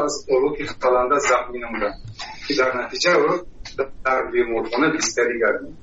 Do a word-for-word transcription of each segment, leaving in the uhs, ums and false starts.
از اولوک خلنده زخمی نمودند که در نتیجه او در بیمارخانه بستری گردید.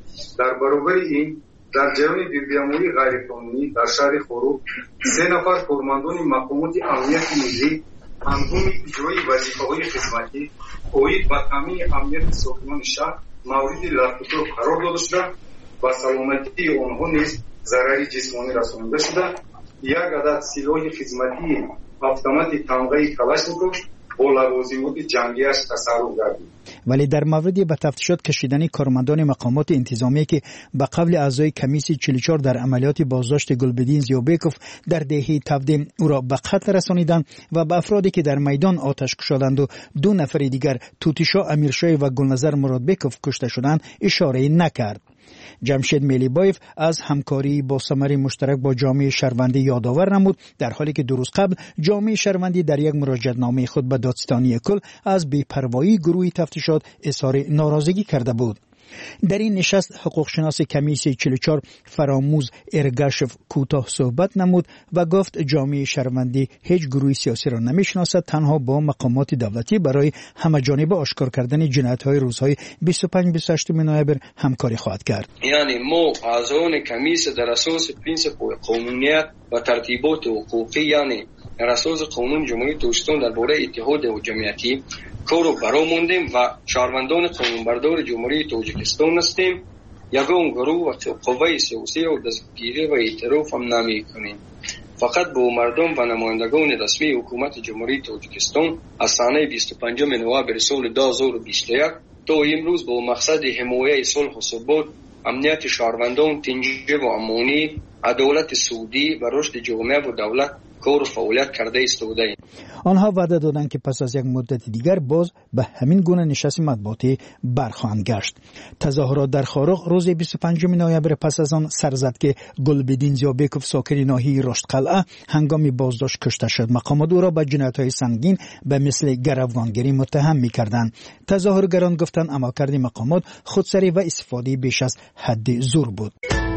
در برابر این در جریان بیماری غیرقانونی در شهر خروب سه نفر کارمندان مقامات امنیت ملی هنگام اجرای وظیفه‌های خدمتی اوید به تامین امنیت ساکنان شهر مورد لطف‌ها قرار داده شده و سلامتی آنها نیز ضرری جسمانی رسانده شده. یک عدد سلاح خدمتی автомат تمغه کلاشنیکوف با لوازمات جنگیش تصرف گردید. ولی در مورد به تفتیشات کشیدن کارمندان مقامات انتظامی که به قبل اعضای کمیسیون چهل و چهار در عملیات بازداشت گلبدین زیوبکوف در دهه تبدیم او را به قتل رسانیدند و به افرادی که در میدان آتش کشیدند و دو نفر دیگر توتیشا امیرشاه و گلنظر مرادبکوف کشته شدند اشاره نکرد. جمشید میلیبایف از همکاری با ثمر مشترک با جامعه شهروندی یادآور نمود، در حالی که دو روز قبل جامعه شهروندی در یک مراجعه‌نامه خود به دادستانی کل از بی‌پروایی گروه تفتیشات اظهار ناراضگی کرده بود. در این نشست حقوق شناس کمیسیون چهل و چهار فراموز ارگاشف کوتاه صحبت نمود و گفت جامعه شهروندی هیچ گروه سیاسی را نمیشناسد، تنها با مقامات دولتی برای همه‌جانبه آشکار کردن جنایت‌های روزهای بیست و پنج بیست و هشت نوامبر همکاری خواهد کرد. یعنی ما اعضایان کمیسیون در اساس پرینسیپ قانونیت و ترتیبات حقوقی یعنی در اساس قانون جمهوری تاجیکستان درباره اتحاد و جمعیتی کارو برآوردیم و شهروندان قانونبردار جمهوری تاجیکستان هستیم. یگان گروه و قوه سیاسی را دستگیری و اعتراف هم نمی‌کنیم. فقط با مردم و نمایندگان رسمی حکومت جمهوری تاجیکستان از سال بیست و پنجم نوامبر سال دو هزار و بیست و یک تا امروز با مقصد حمایت صلح و ثبات، امنیت شهروندان، تنظیم و امنی، عدالت سودی و رشد جامعه و دولت کار و فعالیت کرده ایستاده‌ایم. آنها وعده دادند که پس از یک مدت دیگر باز به همین گونه نشست مطبوعاتی برخواهند گشت. تظاهرات در خارق روز بیست و پنجم نوامبر پس از آن سر زد که گلبدین زیوبکوف ساکن ناحیه رشدقلعه هنگام بازداشت کشته شد. مقامات او را به جنایت‌های سنگین به مثل گروگانگیری متهم می‌کردند. تظاهرگران گفتند عملکرد مقامات خودسری و استفاده بیش از حد زور بود.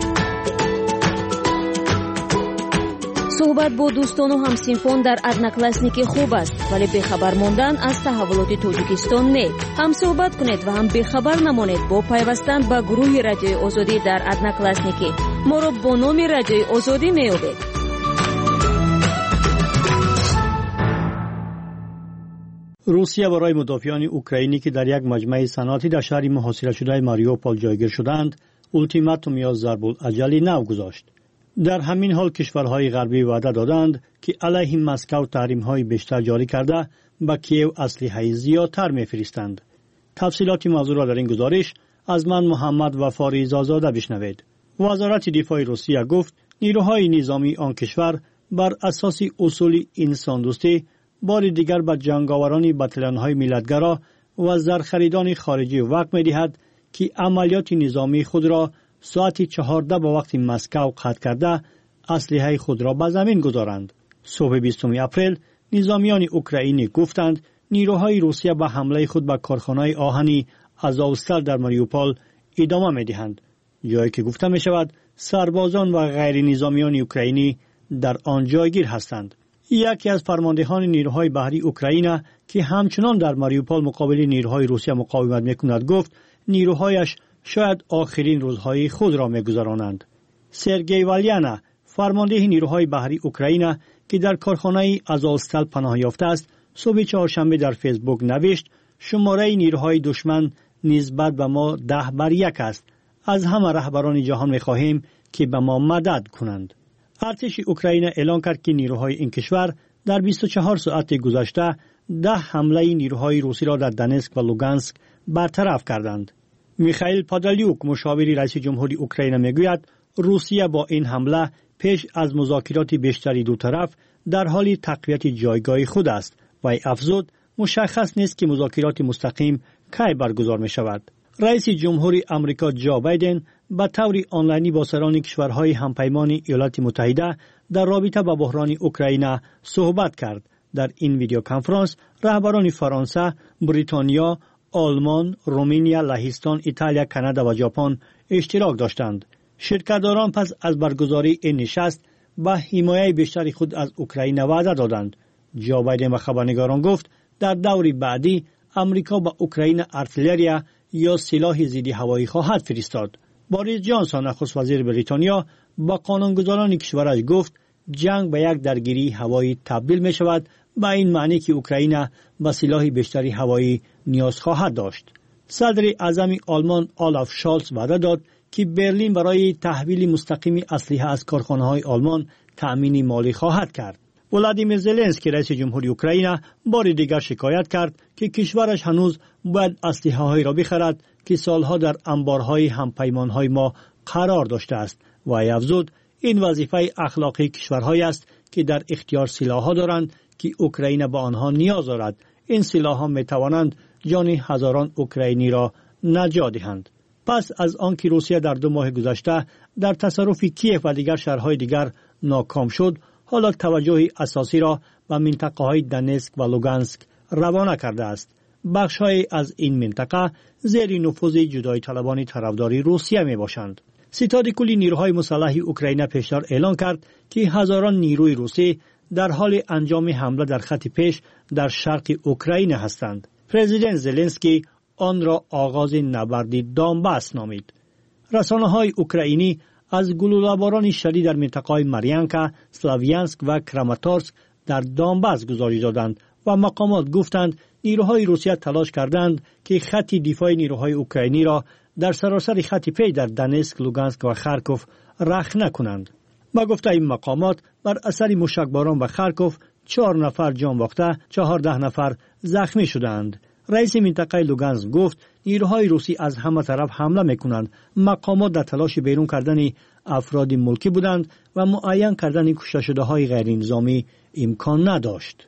صحبت با دوستان و همسینفان در ادناکلاسنیکی خوب است، ولی بخبر ماندن از تحولات تاجیکستان نه. هم صحبت کنید و هم بخبر نمانید با پیوستن به گروه رادیوی آزادی در ادناکلاسنیکی. ما را با نام رادیوی آزادی میابید. روسیه برای مدافعان اوکراینی که در یک مجمع صنعتی در شهر محاصره شده ماریوپول جایگیر شدند، اولتیماتوم یا ضرب الاجل نو گذاشت. در همین حال کشورهای غربی وعده دادند که علیه مسکو تحریم‌های بیشتر جاری کرده به کیو اسلحه زیادتر می‌فرستند. تفصیلات موضوع را در این گزارش از من محمد وفاری زازاده بشنوید. وزارت دفاع روسیه گفت نیروهای نظامی آن کشور بر اساس اصول انسان دوستی بار دیگر به جنگاوران بتالون‌های ملیت‌گرا و زرخریدان خارجی وقت می‌دهد که عملیات نظامی خود را ساعت چهارده به وقت مسکو قطع کرده اسلحه خود را به زمین گذارند. صبح بیستم اپریل نظامیان اوکراینی گفتند نیروهای روسیه به حمله خود به کارخانه آهنی آزوستال در ماریوپول ادامه می‌دهند، جایی که گفته می شود سربازان و غیر نظامیان اوکراینی در آن جایگیر هستند. یکی از فرماندهان نیروهای بحری اوکراین که همچنان در ماریوپول مقابل نیروهای روسیه مقاومت می‌کند گفت نیروهایش شاید آخرین روزهای خود را می‌گذرانند. سرگئی والیانا فرمانده نیروهای بحری اوکراین که در کارخانه آزوستال پناه یافته است صبح چهارشنبه در فیسبوک نوشت شماره نیروهای دشمن نسبت به ما ده بر یک است. از همه رهبران جهان می‌خواهیم که به ما مدد کنند. ارتش اوکراین اعلام کرد که نیروهای این کشور در بیست و چهار ساعت گذشته ده حمله نیروهای روسی را در دنسک و لوگانسک برطرف کردند. میخائیل پادالیوک مشاور رئیس جمهوری اوکراین میگوید روسیه با این حمله پیش از مذاکرات بیشتری دو طرف در حال تقویت جایگاه خود است و افزود مشخص نیست که مذاکرات مستقیم کی برگزار می شود. رئیس جمهوری آمریکا جو بایدن به طور آنلاینی با سران کشورهای همپیمان ایالات متحده در رابطه با بحران اوکراین صحبت کرد. در این ویدیو کنفرانس رهبران فرانسه، بریتانیا، آلمان، رومانیا، لهستان، ایتالیا، کانادا و ژاپن اشتراک داشتند. شرکت‌داران پس از برگزاری این نشست به حمایت بیشتری خود از اوکراین وعده دادند. جو بایدن به خبرنگاران گفت در دور بعدی امریکا به اوکراین ارتلری یا سلاح ضد هوایی خواهد فرستاد. بوریس جانسون نخست وزیر بریتانیا با قانونگذاران کشورش گفت جنگ به یک درگیری هوایی تبدیل می شود، با این معنی که اوکراین به سلاح بیشتری هوایی نیاز خواهد داشت. صدر اعظم آلمان آلاف شالز وعده داد که برلین برای تحویل مستقیم اسلحه از کارخانه‌های آلمان تأمین مالی خواهد کرد. ولادیمیر زلنسکی رئیس جمهوری اوکراین بار دیگر شکایت کرد که کشورش هنوز باید اسلحه‌هایی را بخرد که سالها در انبارهای همپیمان‌های ما قرار داشته است و افزود این وظیفه اخلاقی کشورهایی است که در اختیار سلاح‌ها دارند که اوکراین به آنها نیاز دارد. این سلاح‌ها می‌توانند جان هزاران اوکراینی را نجات دهند. پس از آنکه روسیه در دو ماه گذشته در تصرف کیف و دیگر شهرهای دیگر ناکام شد، حالا توجه اساسی را به منطقه‌های دنسک و لوگانسک روانه کرده است. بخش‌های از این منطقه زیر نفوذ جدایی طلبان طرفداری روسیه میباشند. ستاد کلی نیروهای مسلح اوکراین پیشتر اعلان کرد که هزاران نیروی روسی در حال انجام حمله در خط پیش در شرق اوکراین هستند. پرزیدنت زلنسکی آن را آغاز نبرد دانباس نامید. رسانه‌های اوکراینی از گلوله‌باران شدید در منطقه‌های مریانکا، سلاویانسک و کراماتورسک در دانباس گزارش دادند و مقامات گفتند نیروهای روسیه تلاش کردند که خط دفاع نیروهای اوکراینی را در سراسر خط پی در دنسک، لوگانسک و خارکوف رخنه کنند. با گفته این مقامات بر اثر موشکباران و خارکوف چهار نفر جان باخته، چهارده نفر زخمی شدند. رئیس منطقه لوگانسک گفت نیروهای روسی از همه طرف حمله میکنند. مقامات در تلاش بیرون کردن افراد ملکی بودند و معین کردن کشته شده های غیر نظامی امکان نداشت.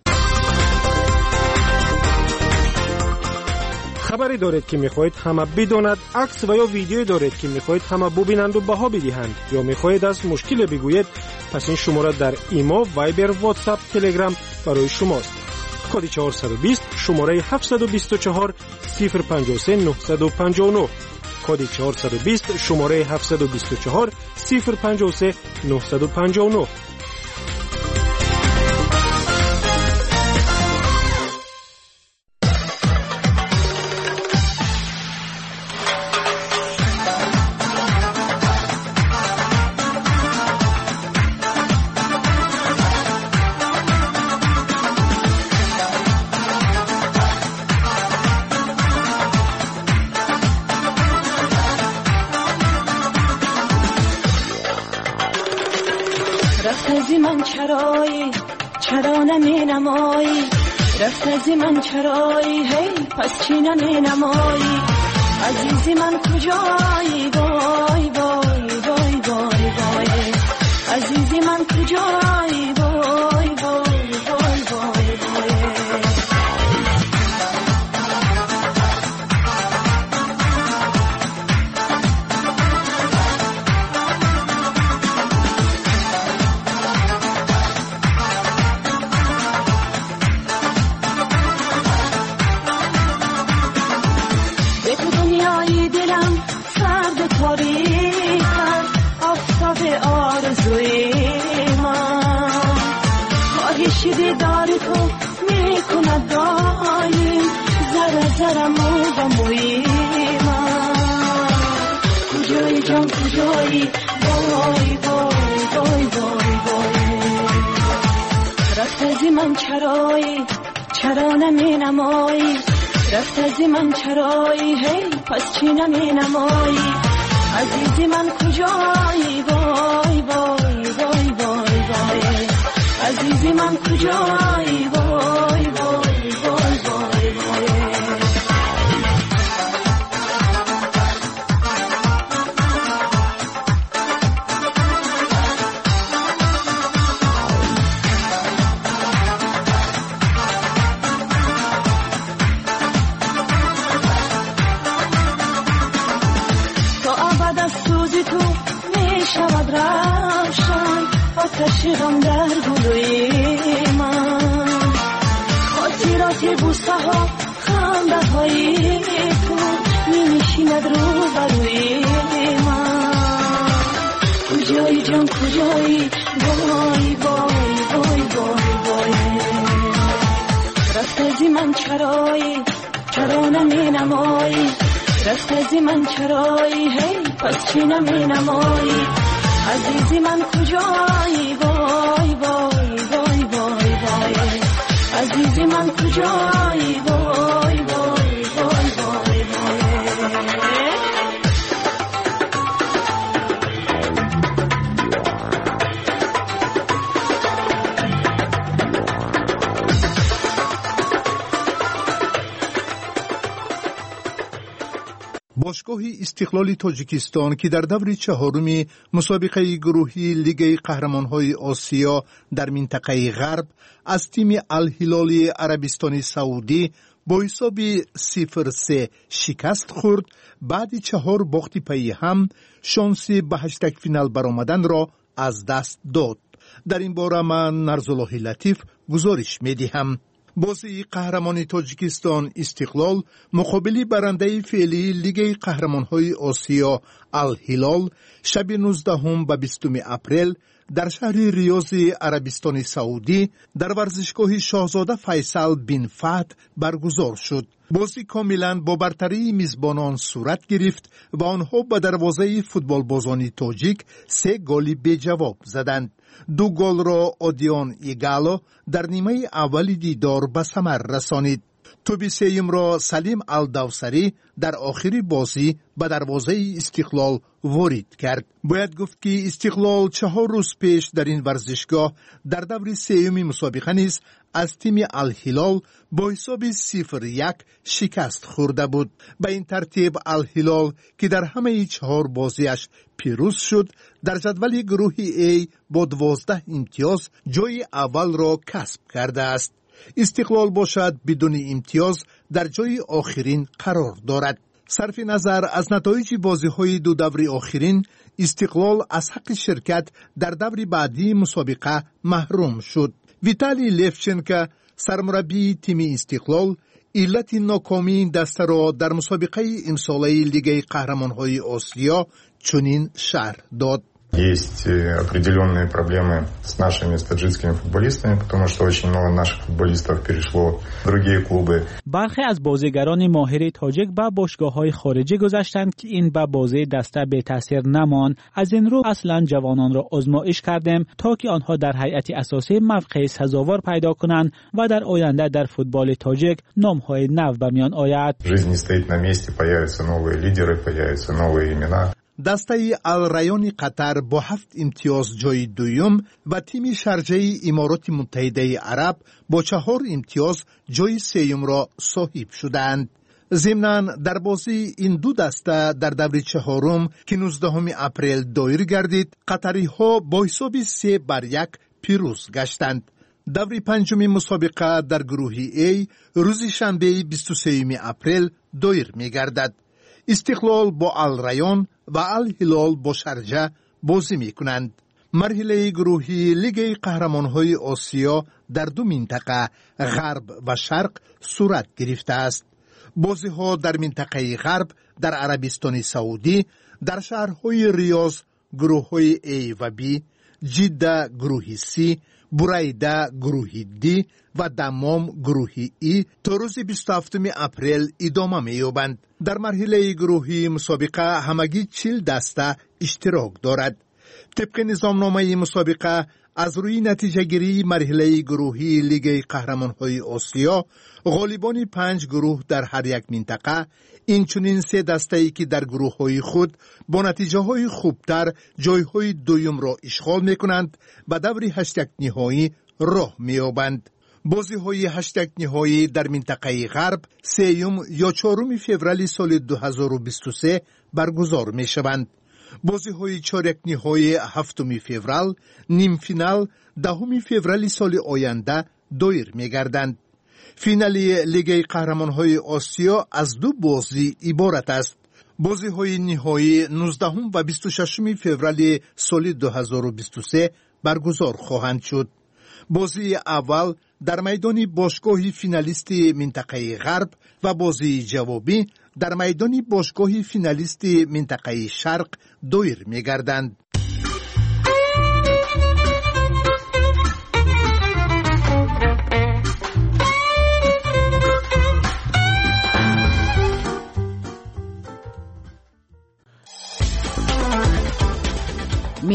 خبری دارید که میخواهید همه بداند، عکس و یا ویدیویی دارید که میخواهید همه ببینند و بها بدهند، یا میخواهید از مشکل بگویید، پس این شماره در ایمو، وایبر، واتساپ، تلگرام برای شماست. کد چهارصد و بیست شماره هفتصد و بیست و چهار صفر پنجاه و سه نهصد و پنجاه و نه. کد چهارصد و بیست شماره هفتصد و بیست و چهار صفر پنجاه و سه نهصد و پنجاه و نه. چرایی چرا نمی نمایی، رفت از من چرایی، هی پس چی نمی نمایی، عزیزی من کجایی، وای وای وای وای وای، عزیزی من کجایی، وای وای وای وای وای. دیدار تو میکند دایم، زره زره مو و موی من، کجایی جان کجایی، وای وای وای وای وای. رفت از من چرایی چرا نمی نمایی، رفت از من چرایی، هی پس چی نمی نمایی، عزیزی من کجایی، وای وای وای وای وای، عزیزی من کجایی، وای وای وای وای وای. تا ابد از سوزی تو میشود روشن، آتش غم در گلوی من، خاطرات بوسه ها خنده های تو می نشیند رو بروی من، کجایی جان کجایی، وای وای وای وای وای. عزیزی من چرایی چرا نمی نمایی رفت از من چرایی هی پس چی نمی نمایی عزیزی من کجایی وای وای وای وای وای عزیزی من کجایی وای وای وای وای وای باشگاه استقلال تاجیکستان که در دور چهارم مسابقه گروهی لیگ قهرمان‌های آسیا در منطقه غرب از تیم الهلال عربستان سعودی با حساب صفر سه شکست خورد، بعد چهار باخت پی هم شانس به هشتگ فینال برآمدن را از دست داد. در این باره من نرزالله لطیف گزارش می‌دهم. بازی قهرمان تاجیکستان استقلال مقابل برنده فعلی لیگ قهرمان‌های آسیا الهلال شب نوزدهم و بیستم اپریل در شهر ریاض عربستان سعودی در ورزشگاه شاهزاده فیصل بن فهد برگزار شد. بازی کاملا با برتری میزبانان صورت گرفت و آنها به دروازه فوتبال بازان تاجیک سه گل به جواب زدند. دو گل را آدیان ایگالو در نیمه اول دیدار به ثمر رسانید. توپ سوم را سلیم الدوسری در آخر بازی به دروازه استقلال وارد کرد. باید گفت که استقلال چهار روز پیش در این ورزشگاه در دور سوم مسابقه نیز از تیم الهلال با حساب صفر یک شکست خورده بود. به این ترتیب الهلال که در همه چهار بازیش پیروز شد در جدول گروه A با دوازده امتیاز جای اول را کسب کرده است. استقلال باشد بدون امتیاز در جای آخرین قرار دارد. صرف نظر از نتایج بازی‌های دو دور آخرین، استقلال از حق شرکت در دور بعدی مسابقه محروم شد. ویتالی لفچنکو سرمربی تیم استقلال علت ناکامی دسته را در مسابقه امساله لیگ قهرمان‌های آسیا چنین شرح داد. Есть определенные проблемы с нашими таджикскими футболистами, потому что очень много наших футболистов перешло в другие клубы. برخی از بازیگران ماهر تاجیک به باشگاه‌های خارجی گذشتند که این به بازی دسته به تاثیر نماند. از این رو اصلا جوانان را آزمایش کردیم تا که آنها در هیئت اساسی موقع سزاوار پیدا کنند و در آینده در فوتبال تاجیک نام‌های نو به میان آید. Жизнь не стоит на месте, появятся новые лидеры, появятся новые имена. دسته الریان قطر با هفت امتیاز جای دویم و تیم شارجه امارات متحده عرب با چهار امتیاز جای سوم را صاحب شدند. ضمناً در بازی این دو دسته در دور چهارم که نوزدهم اپریل دایر گردید، قطری ها با حساب سه بر یک پیروز گشتند. دور پنجم مسابقه در گروه A روز شنبه بیست و سوم اپریل دایر می گردد. استقلال با الریان و الهلال با شارجه بازی می کنند. مرحله گروهی لیگ قهرمان‌های آسیا در دو منطقه غرب و شرق صورت گرفته است. بازی ها در منطقه غرب در عربستان سعودی در شهرهای ریاض گروه های A و B، جده گروه C، بریده گروه D و دمام گروه E تا روز بیست و هفتم اپریل ادامه می‌یابند. در مرحله گروهی مسابقه همگی چهل دسته اشتراک دارد. طبق نظامنامه مسابقه از روی نتیجه گیری مرحله گروهی لیگ قهرمان‌های آسیا، غالبان پنج گروه در هر یک منطقه، اینچنین سه دسته‌ای که در گروه‌های خود با نتیجه‌های خوبتر جای‌های دوم را اشغال می‌کنند و دور هشت نهایی راه می‌یابند. بازی‌های هشت نهایی در منطقه غرب سوم یا چهارم فوریه سال دو هزار و بیست و سه برگزار می‌شوند. بازی‌های چهارک نهایی هفتم فوریه، نیم فینال دهم فوریه سال آینده دایر می‌گردند. فینالی لیگ قهرمان‌های آسیا از دو بازی عبارت است. بازی‌های نهایی نوزدهم و بیست و ششم فوریه سال دو هزار و بیست و سه برگزار خواهند شد. بازی اول در میدان باشگاه فینالیست منطقه غرب و بازی جوابی در میدان باشگاه فینالیست منطقه شرق دایر می‌گردند.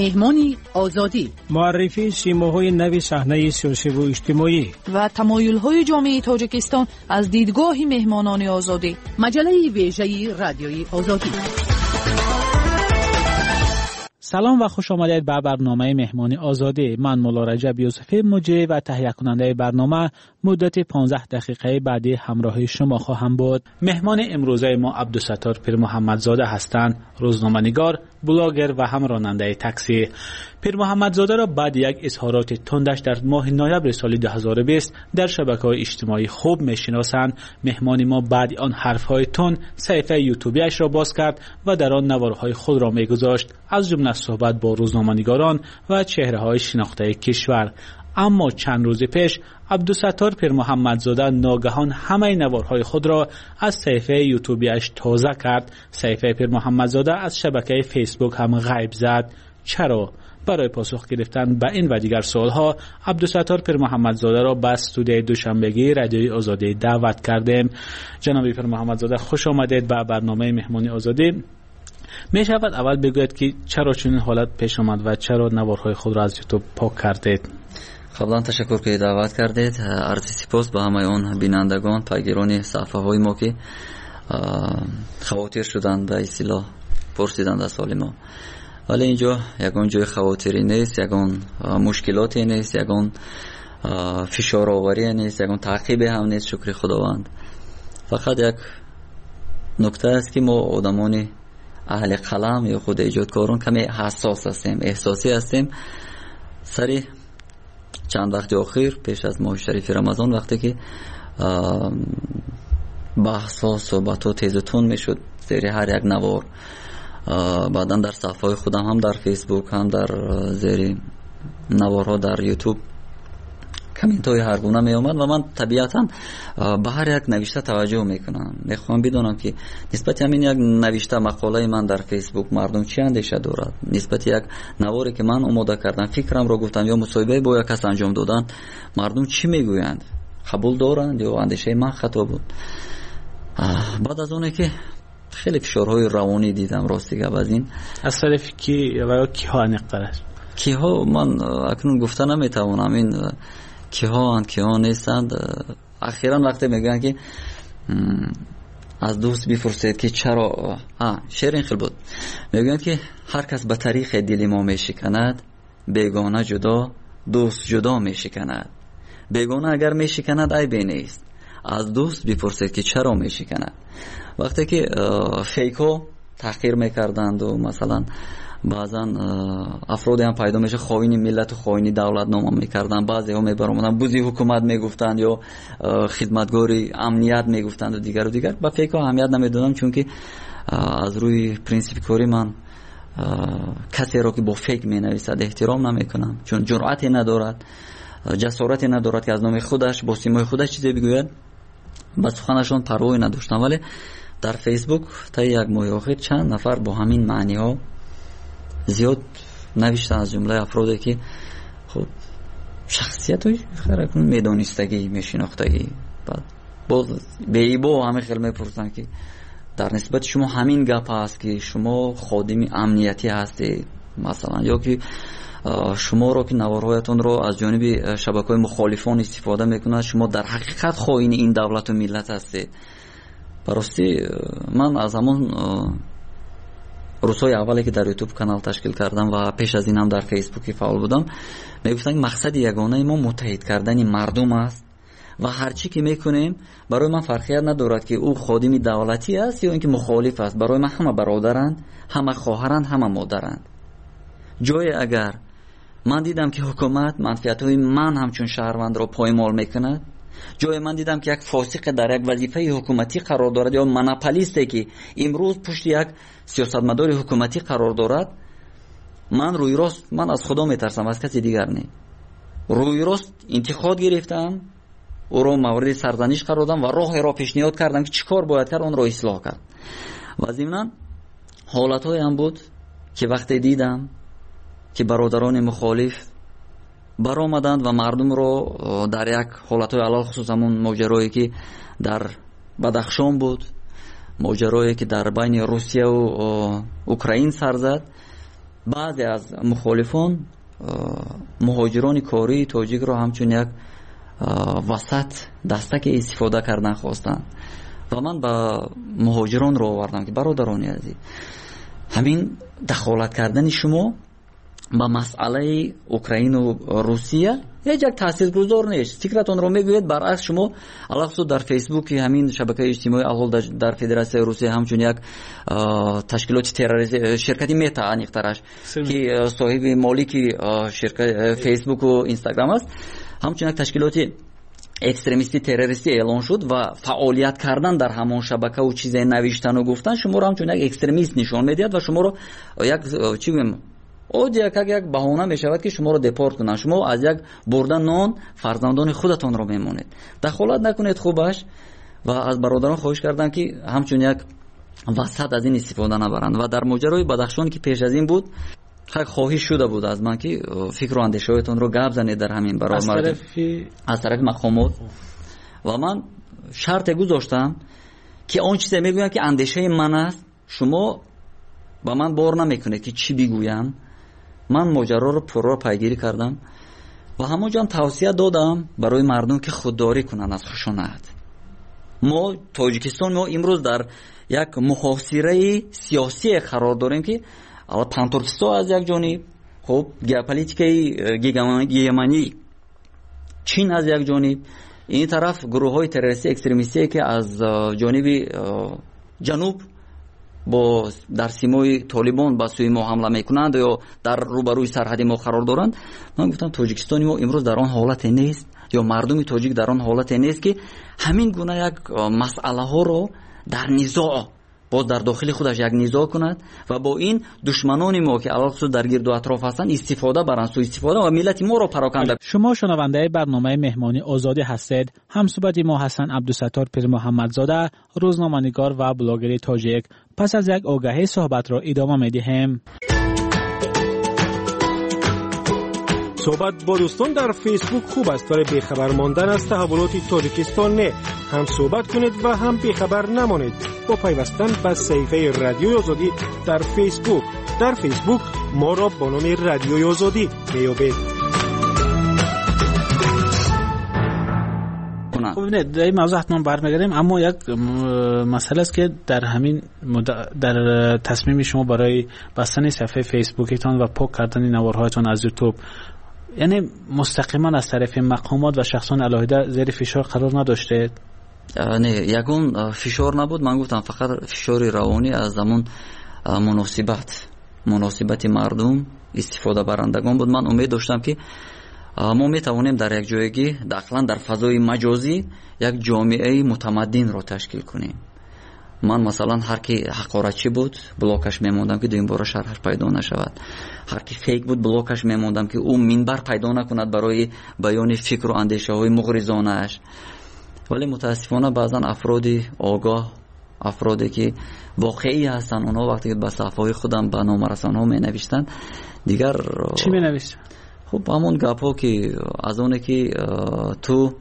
مهمان آزادی، معرفی سیماهای نو صحنه سیاسی و اجتماعی و تمایل‌های جامعه تاجیکستان از دیدگاه مهمانان آزادی. مجله ویژه رادیوی آزادی. سلام و خوش آمدید به برنامه مهمان آزادی. من مولا رجب یوسف مجری و تهیه کننده برنامه مدت پانزده دقیقه بعدی همراه شما خواهم بود. مهمان امروزه ما عبدالستار پیر محمدزاده هستند، روزنامه‌نگار، بلاگر و هم راننده تاکسی. پیر محمدزاده را بعد یک اظهارات تندش در ماه نوامبر سال دو هزار و بیست در شبکه‌های اجتماعی خوب می‌شناسند. مهمان ما بعد آن حرف‌های تند صفحه یوتیوبیش را باز کرد و در آن نوارهای خود را می‌گذاشت، از جمله صحبت با روزنامه‌نگاران و چهره‌های شناخته کشور. اما چند روز پیش عبدالستار پیر محمدزاده ناگهان همه نوارهای خود را از صفحه یوتیوبیش تازه کرد. صفحه پیر محمدزاده از شبکه فیسبوک هم غیب زد. چرا؟ برای پاسخ گرفتن به این و دیگر سوالها عبدالستار پیر محمدزاده را به استودیوی دوشنبگی رادیوی آزادی دعوت کردیم. جناب پیر محمدزاده خوش آمدید به برنامه مهمانی آزادی. می شود اول بگوید که چرا چنین حالت پیش آمد و چرا نوارهای خود را از یوتیوب پاک کردید؟ قبلا تشکر که دعوت کردید. عرض سپاس به همه اون بینندگان، پیگیران صفحه های ما که خواطر شدند به اصطلاح پرسیدند از حال ما. ولی اینجا یگان جای خواطری نیست، یگان مشکلاتی نیست، یگان فشار آوری نیست، یگان تعقیب هم نیست. شکر خداوند. فقط یک نکته است که ما آدمان اهل قلم یا خود ایجادکاران کمی حساس هستیم، احساسی هستیم. سری چند وقت اخیر پیش از ماه شریف رمضان وقتی که بحث ها صحبت ها تیز و تند میشد زیر هر یک نوار، بعدا در صفحه های خودم هم در فیسبوک هم در زیر نوارها در یوتیوب کامنت های هر گونه می آمد و من طبیعتا به هر یک نوشته توجه میکنم. میخوام بدونم که نسبت همین یک نوشته مقاله من در فیسبوک مردم چی اندیشه دارد، نسبت یک نواری که من آماده کردم فکرم را گفتم یا مصاحبه با یک کس انجام دادن مردم چی میگویند، قبول دارند یا اندیشه من خطا بود. بعد از اونه که خیلی فشارهای روانی دیدم راستی گپ از این از طرف کی و کی ها نقدرش کی ها من اکنون گفته نمیتوانم این کی ها اند کی ها نیستند. اخیراً وقتی میگن که از دوست بپرسید که چرا ها شعر این خیلی بود، میگن که هر کس به طریق دل ما میشکند، بیگانه جدا دوست جدا میشکند. بیگانه اگر میشکند عیبی نیست، از دوست بپرسید که چرا میشکند. وقتی که فیکو تحقیر میکردند و مثلا بعضا افرادی هم پیدا میشه خائن ملت و خائن دولت نام میکردن، بعضی ها میبرامدن بوزی حکومت میگفتند یا خدمتگاری امنیت میگفتند و دیگر و دیگر. با فیکو اهمیت نمیدادم چون که از روی پرینسیپ کاری من کسی را که با فیک مینویسد احترام نمیکنم، چون جرأتی ندارد، جسارتی ندارد که از نام خودش با سیمای خودش چیزی بگوید. بس سخنشان پروایی نداشتم. ولی در فیسبوک تا یک ماه اخیر چند نفر با همین معنی ها زیاد نوشتن، از جمله افرادی که خب شخصیت های خیلی میدانستگی میشناختگی. بعد باز به ایبا همه خیلی میپرسن که در نسبت شما همین گپ هست که شما خادم امنیتی هستید مثلا، یا که شما رو که نوارهایتون رو از جانب شبکه‌های مخالفان استفاده میکنند، شما در حقیقت خائن این دولت و ملت هستید. براستی من از همون روزهای اولی که در یوتیوب کانال تشکیل کردم و پیش از این هم در فیسبوک فعال بودم میگفتن مقصد یگانه ما متحد کردن مردم است و هرچی که میکنیم برای من فرقیت ندارد که او خادم دولتی است یا اینکه مخالف است. برای من همه برادرند، همه خواهرند، همه مادرند. جای اگر من دیدم که حکومت منفعت‌های من همچون شهروند را پایمال میکند، جای من دیدم که یک فاسق در یک وظیفه حکومتی قرار دارد یا مناپولیستی که امروز پشت یک سیاستمدار حکومتی قرار دارد، من روی راست من از خدا میترسم، از کسی دیگر نه. روی راست انتقاد گرفتم، او را مورد سرزنش قرار دادم و راه را پیشنهاد کردم که چیکار باید کرد اون را اصلاح کرد. و ضمن حالت‌های هم بود که وقتی دیدم که برادران مخالف برآمدند و مردم رو در یک حالت‌های علال خصوص همون ماجرایی که در بدخشان بود، ماجرایی که در بین روسیه و اوکراین سر زد، بعضی از مخالفان مهاجران کاری تاجیک رو همچون یک وسط دستک استفاده کردن خواستن و من با مهاجران رو آوردم که برادران عزیز، همین دخالت کردن شما با مسئله اوکراین و روسیه یک تاثیرگذار نیست. فکرتون رو میگوید برعکس شما علاوه در فیسبوک همین شبکه اجتماعی اول در فدراسیون روسیه همچون یک تشکیلات تروریستی شرکتی متا انیخترش که صاحب مالکی شرکت فیسبوک و اینستاگرام است، همچون یک تشکیلات اکستریمیستی تروریستی اعلان شد و فعالیت کردن در همان شبکه و چیزای نوشتن و گفتن شما رو همچون یک اکستریمیست نشان میدهد و شما رو یک چی میگم او یک یک بهانه میشود که شما رو دپورت کنن. شما از یک بردن نان فرزندان خودتان رو میمونید. دخالت نکنید خوبش و از برادران خواهش کردم که همچون یک وسط از این استفاده نبرند. و در ماجرای بدخشان که پیش از این بود خیلی خواهش شده بود از من که فکر و اندیشه‌هایتان رو گپ زنید در همین برای از طرف از طرف مقامات و من شرط گذاشتم که اون چیزی میگویم که اندیشه من است شما با من بار نمیکنید که چی بگویم. من ماجرا رو پرو پیگیری کردم و همونجا هم توصیه دادم برای مردم که خودداری کنن از خشونت. ما تاجیکستان ما امروز در یک محاصره سیاسی قرار داریم که اول پانتورکستان از یک جانب، خب ژئوپلیتیکای گیگمانی چین از یک جانب، این طرف گروه های تروریستی اکستریمیستی که از جانب جنوب با در سیمای طالبان با سوی ما حمله میکنند یا در روبروی سرحدی ما قرار دارند. من گفتم تاجیکستانی ما امروز در آن حالت نیست یا مردم تاجیک در آن حالت نیست که همین گونه یک مسئله ها رو در نزاع باز در داخل خودش یک نزاع کند و با این دشمنان ما که علاوه در گرد و اطراف هستند استفاده برند، سوء استفاده و ملت ما را پراکنده. شما شنونده برنامه مهمانی آزادی هستید. همصحبت ما حسن عبدالستار پیر محمدزاده، روزنامه‌نگار و بلاگر تاجیک. پس از یک آگهی صحبت را ادامه می‌دهیم. صحبت با دوستان در فیسبوک خوب است ولی بیخبر ماندن از تحولات تاجیکستان نه. هم صحبت کنید و هم بیخبر نمانید با پیوستن به صفحه رادیوی آزادی در فیسبوک. در فیسبوک ما را با نام رادیوی آزادی میابید. خب نه در این موضوع حتما برمیگردیم، اما یک مسئله است که در همین در تصمیم شما برای بستن صفحه فیسبوکتان و پاک کردن نوارهایتان از یوتیوب، یعنی مستقیما از طرف مقامات و شخصان علاهده زیر فشار قرار نداشته؟ نه، یکون فشار نبود. من گفتم فقط فشار روانی از زمان مناسبت مناسبت مردم استفاده برندگان بود. من امید داشتم که ما میتوانیم در یک جایگی داخلا در فضای مجازی یک جامعه متمدن را تشکیل کنیم. من مثلا هر کی حقارتچی بود بلاکش میموندم که دویم بار شرحش پیدا نشود. هر کی فیک بود بلاکش میموندم که او منبر پیدا نکند برای بیان فکر و اندیشه های مغرضانه اش. ولی متاسفانه بعضا افرادی آگاه، افرادی که واقعی هستن، اونا وقتی که به صفحه خودم به نامرسان ها می نوشتن دیگر چی می نوشتن؟ خب همون گپ ها که از اونه که تو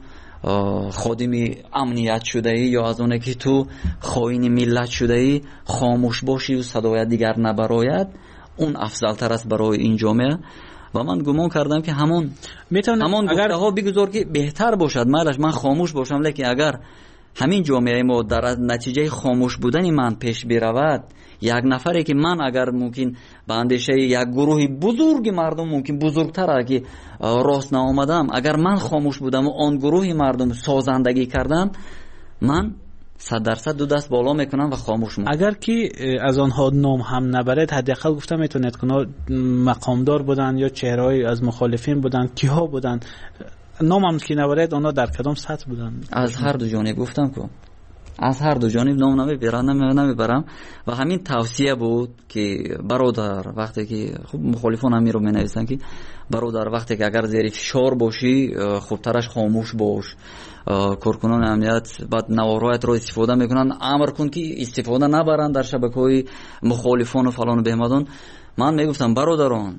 خادمی امنیت شده ای یا از اونه که تو خائن ملت شده ای خاموش باشی و صدای دیگر نبراید، اون افضل تر است برای این جامعه. و من گمان کردم که همون همون اگر ها بگذار که بهتر باشد، مالش من خاموش باشم، لیکن اگر همین جامعه ما در نتیجه خاموش بودن من پیش برود، یک نفری که من اگر ممکن به اندیشه یک گروه بزرگ مردم ممکن بزرگتر اگه راست نآمدم، اگر من خاموش بودم و آن گروه مردم سازندگی کردم، من صد درصد دو دست بالا میکنم و خاموش میکنم. اگر که از آنها نام هم نبرد، حداقل گفتم میتونید که مقامدار بودن یا چهره‌ای از مخالفین بودن، کیها بودن، نام هم که نبرد اونا در کدام سطح بودن؟ از هر دو جانب گفتم که از هر دو جانب نام نمیبرم نمیبرم و همین توصیه بود که برادر وقتی که خب مخالفان هم می رو می نویسن که برادر وقتی که اگر زیر فشار باشی خوبترش خاموش باش. کارکنان امنیت بعد نوارهایت رو استفاده میکنن، امر کن که استفاده نبرن در شبکه‌های مخالفان و فلان و بهمدان. من میگفتم برادران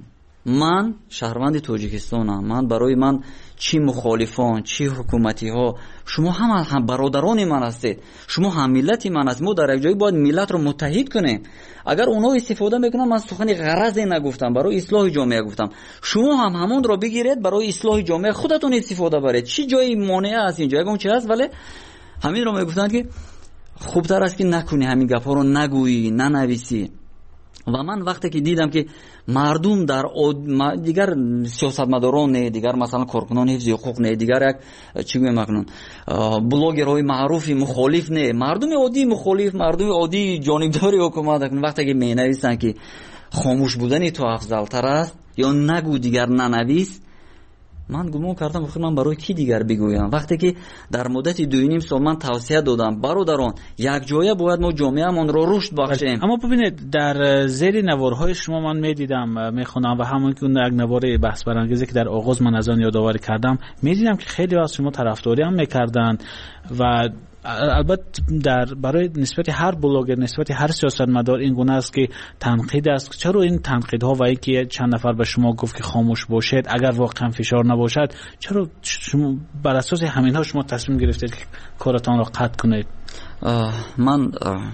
من شهروند توجیکستانم. من برای من چی مخالفان چی حکومتی ها شما هم هم برادران من هستید، شما هم ملت من هستید. ما در یک جایی باید ملت رو متحد کنیم. اگر اونا استفاده میکنن، من سخن غرض نگفتم، برای اصلاح جامعه گفتم، شما هم همون رو بگیرید برای اصلاح جامعه خودتون استفاده برید. چی جایی مانع است اینجا؟ اون چی هست؟ ولی همین رو میگفتن که خوبتر است که نکنی، همین گپا رو نگویی، ننویسی. و من وقتی که دیدم که مردم در دیگر سیاستمداران نه، دیگر مثلا کارکنان حفظ حقوق نه، دیگر یک چی میگم مکنون بلاگرهای معروفی مخالف نه، مردم عادی مخالف، مردم عادی جانبداری حکومت، وقتی که مینویسن که خاموش بودن تو افضل تر است یا نگو دیگر ننویس، من گمان کردم خود من برای کی دیگر بگویم؟ وقتی که در مدت دو و نیم سال من توصیه دادم برادران یک جایه باید ما جامعه‌مون رو رشد بخشیم. اما ببینید در زیر نوارهای شما من میدیدم میخونم و همون که اون یک نوار بحث برانگیزی که در آغاز من از آن یادآوری کردم میدیدم که خیلی از شما طرفداری هم میکردن و البته در برای نسبت هر بلاگر، نسبت هر سیاستمدار این گونه است که تنقید است. چرا این تنقیدها و اینکه چند نفر به شما گفت که خاموش باشید اگر واقعا فشار نباشد، چرا شما بر اساس همینها شما تصمیم گرفتید که کارتان را قطع کنید؟ من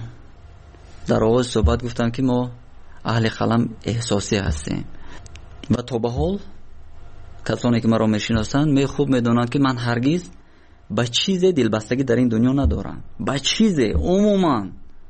در آغاز صحبت گفتم که ما اهل قلم احساسی هستیم و تا به حال کسانی که مرا میشناسند می خوب میدونند که من هرگز با چیز دلبستگی در این دنیا ندارم. با چیز عموما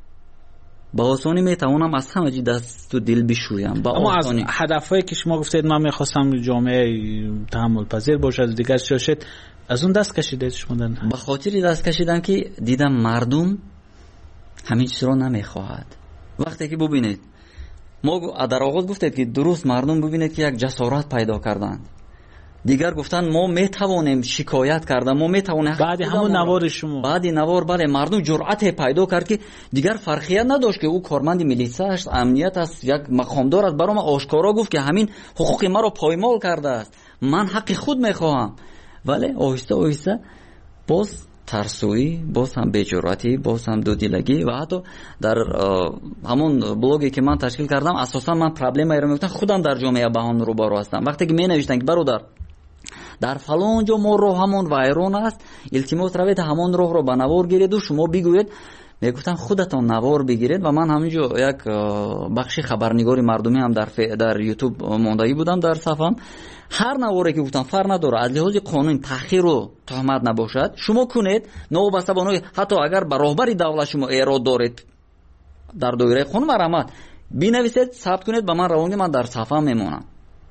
با آسانی میتوانم از همه چی دست و دل بشویم. اما از هدفهایی که شما گفتید من میخواستم جامعه تحمل پذیر باشد دیگر شد، از اون دست کشیدید شما؟ به خاطر دست کشیدم که دیدم مردم همین چیز رو نمیخواهد. وقتی که ببینید ما در آغاز گفتید که درست مردم ببینید که یک جسارت پیدا کردند، دیگر گفتن ما میتوانیم شکایت کردن، ما میتوانیم بعد همون نوار شما بعد نوار بله مردم جرأت پیدا کرد که دیگر فرقیت نداشت که او کارمند میلیسا است، امنیت است، یک مقامدار است، برام آشکارا گفت که همین حقوق ما رو پایمال کرده است، من حق خود میخواهم. ولی آهسته آهسته باز ترسویی، باز هم بی‌جرأتی، باز هم دودیلگی و حتی در همون بلوگی که من تشکیل کردم اساسا من پرابلم ایران میگفتم خودم در جامعه بهان رو بارو هستم. وقتی که می نوشتن که برادر در فلان جا ما راه همون وایرون است، التماس روید همون راه رو به نوار گیرید و شما بگوید، میگفتن خودتون نوار بگیرید. و من همینجا یک بخشی خبرنگاری مردمی هم در ف... در یوتیوب مندایی بودم در صفحم، هر نواری که گفتم فرق نداره از لحاظ قانون تأخیر و تهمت نباشد شما کنید، نو بسته بانوی حتی اگر به راهبری دولت شما ایراد دارید در دایره قانون مرامت بنویسید ثبت کنید به من روانگی، من در صفحه میمونم.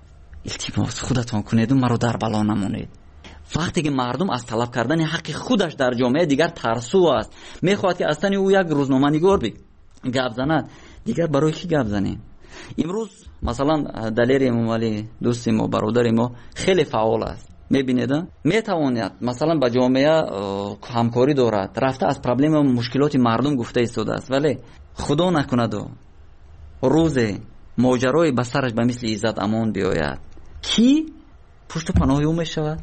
التماس خودتون کنید و مرا در بلا نمونید. وقتی که مردم از طلب کردن حق خودش در جامعه دیگر ترسو است، میخواد که اصلا او یک روزنامه نگار بی گپ زند، دیگر برای کی گپ زنیم؟ امروز مثلا دلیر امامعلی دوست ما برادر ما خیلی فعال است، میبینید میتواند مثلا با جامعه همکاری دارد، رفته از پرابلم و مشکلات مردم گفته ایستاده است، ولی خدا نکند و روز ماجرای به سرش به مثل عزت امان بیاید کی پشت پناه او میشود؟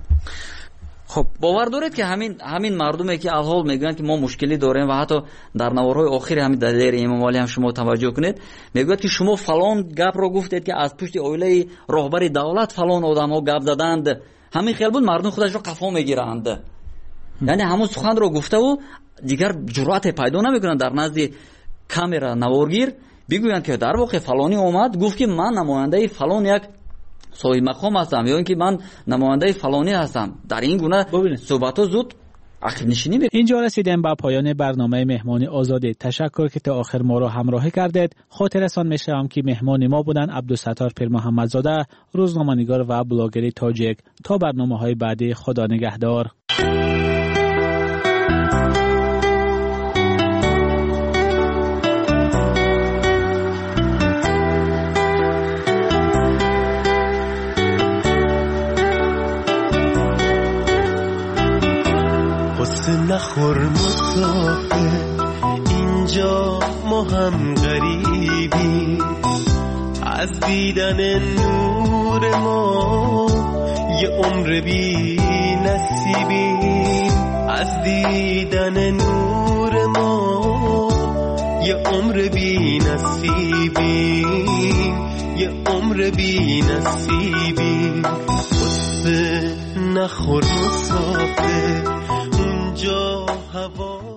خب باور دارید که همین همین مردمی که الحال میگن که ما مشکلی داریم و حتی در نوارهای آخر همین دلیر امامعلی هم شما توجه کنید میگوید که شما فلان گپ رو گفتید که از پشت اویله راهبر دولت فلان آدم‌ها گپ زدند، همین خیال بود مردم خودش رو قفا میگیرند. یعنی همون سخن رو گفته و دیگر جرأت پیدا نمیکنن در نزد کامرا نوارگیر بگویند که در واقع فلانی اومد گفت که من نماینده فلان یک صاحب مقام هستم یا اینکه من نماینده فلانی هستم. در این گونه صحبت‌ها زود عقب نشینی می‌کنه. اینجا رسیدیم به پایان برنامه مهمانی آزادی. تشکر که تا آخر ما را همراهی کردید. خاطرتان می‌شوم که مهمان ما بودن عبدالستار پیر محمدزاده، روزنامه‌نگار و بلاگر تاجیک. تا برنامه‌های بعدی خدا نگهدار. نخور مسافر اینجا ما هم غریبی، از دیدن نور ما یه عمر بی نصیبی، از دیدن نور ما یه عمر بی نصیبی، یه عمر عمر بی نصیبی خطبه نخور مسافر اونجا هوا